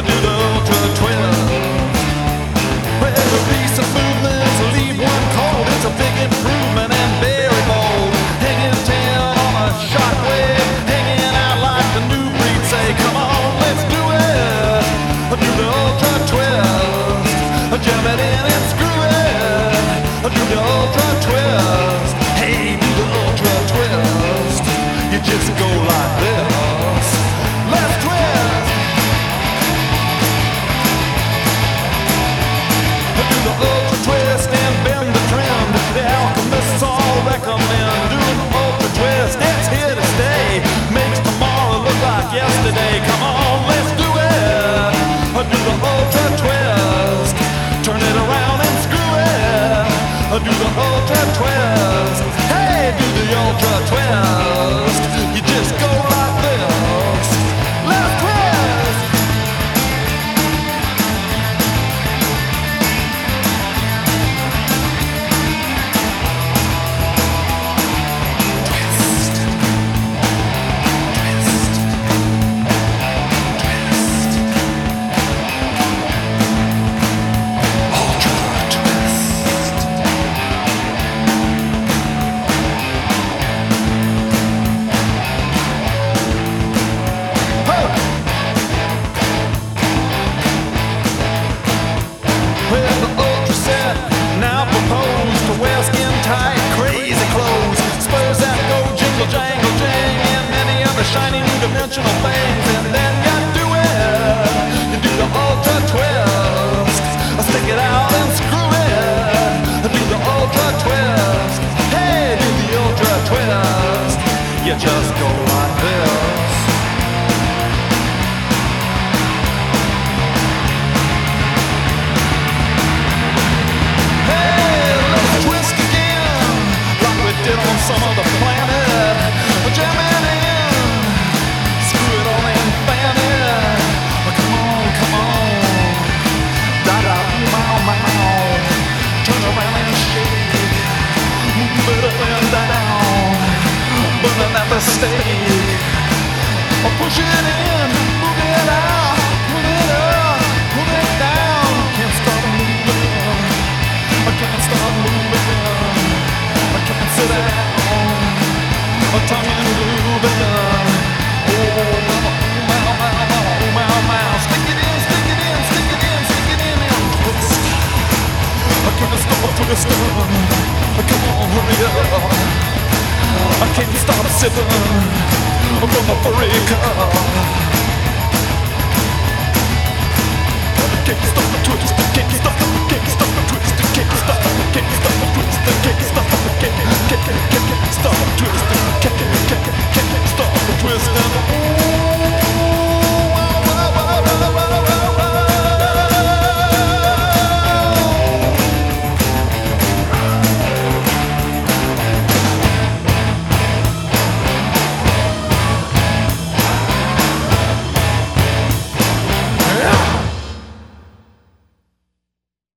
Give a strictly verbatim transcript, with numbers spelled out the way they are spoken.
do the ultra twist. Well, the recent movements leave one cold. It's a big improvement and very bold. Hanging ten on a shockwave, hanging out like the new breed. Say, come on, let's do it. Do the ultra twist. Jam it in and screw it. Do the ultra twist. Hey, do the ultra twist. You just go like this. Let's twist. Do the ultra twist and bend the trend. The alchemists all recommend doing the ultra twist. It's here to stay. Makes tomorrow look like yesterday. Come on, let's do it. Do the ultra twist. Turn it around and screw it. Do the ultra twist. Hey, do the ultra twist. You just go like this. Let's twist. Jangle, jang, and many other shiny new dimensional things. And then you do it. You do the ultra twist. Stick it out and screw it. Do the ultra twist. Hey, do the ultra twist. You just go like this. Hey, let's twist again, like we did on some other planet. Jam it in, screw it on and fan it. Come on, come on, da da, mow, mow. Turn around and shake, move it up and down, burning at the stake. Push it in, move it out, move it up, move it down. Can't stop moving, I can't stop moving, I can't sit down. A tongue and grooving. Oh, mow, mow, mow, mow, mow. Stick it in, stick it in, stick it in, stick it in and twist. I can't stop twisting. Come on, hurry up. I can't stop sipping from a furry cup. I can't stop the twist. I can't stop the can't stop the twist. I can't stop the can't stop the twist. I can't stop the can't can't can't stop.